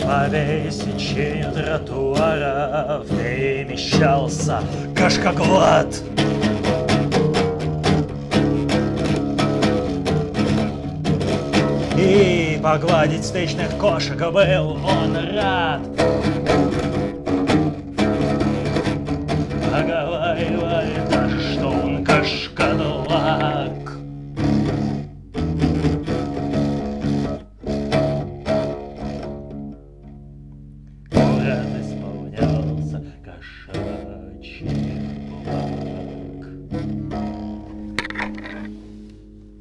По пересечению тротуаров перемещался кашкоглад. И погладить встречных кошек был он рад. Поговаривали даже, что он кашкадол.